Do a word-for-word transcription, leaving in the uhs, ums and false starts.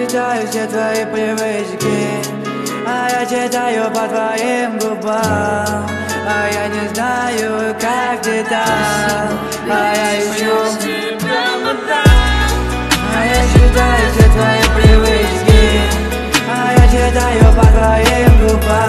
читаю все твои привычки, а я читаю по твоим губам. А я не знаю, как ты там, а я ищу тебя. А я читаю все твои привычки, а я читаю по твоим губам.